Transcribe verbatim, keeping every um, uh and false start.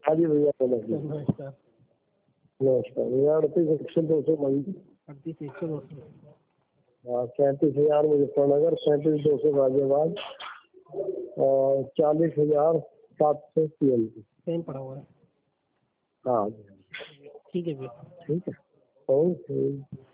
हाँ जी भैया बोलो। नमस्कार। नमस्कार भैया। अड़तीस एक सौ दो सौ मंडी। अड़तीस एक सौ दो सौ हाँ सैंतीस हजार मुजफ्फरनगर, सैंतीस दो सौ गाजियाबाद और चालीस हजार सात सौ सी एल पी। सेम पड़ा हुआ है। हाँ ठीक है भैया। ठीक है। ओके।